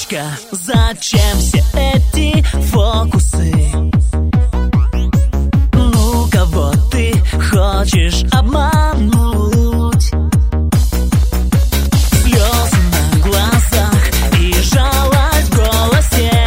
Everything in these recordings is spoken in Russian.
Девочка, зачем все эти фокусы? Ну, кого ты хочешь обмануть? Слезы на глазах и жалость в голосе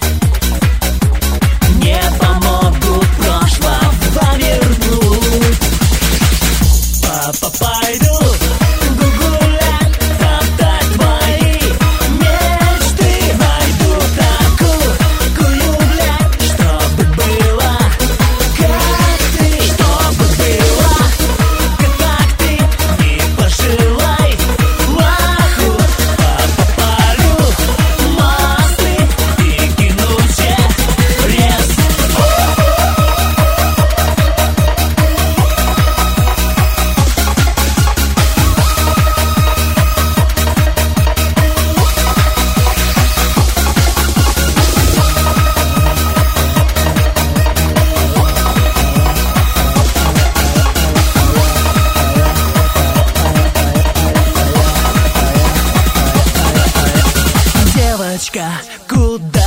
не помогут прошлого вернуть. Папа, пойду гулять, топтать твои мечты, найду такую, блядь, чтобы было как ты, чтобы было как ты, не пожелай плоху. Папа, полю мосты и кину через Девочка, куда